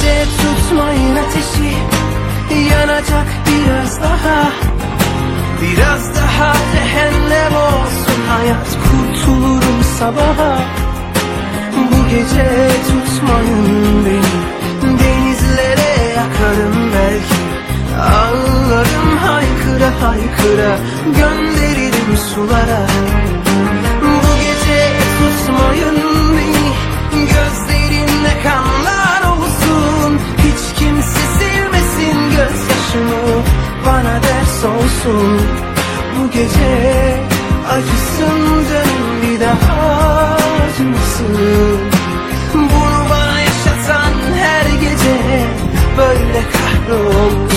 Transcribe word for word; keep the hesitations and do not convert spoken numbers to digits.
gece tutmayın ateşi, yanacak biraz daha. Biraz daha cehennem olsun hayat, kurtulurum sabaha. Bu gece tutmayın beni, denizlere yakarım belki. Ağlarım haykıra haykıra, gönderirim sulara. Bu gece tutmayın beni, gözlerimle kanlar olsun. Hiç kimse silmesin gözyaşımı, bana ders olsun. Bu gece acısın canım, bir daha acımasın. Bunu bana yaşatan her gece böyle kahrolsun.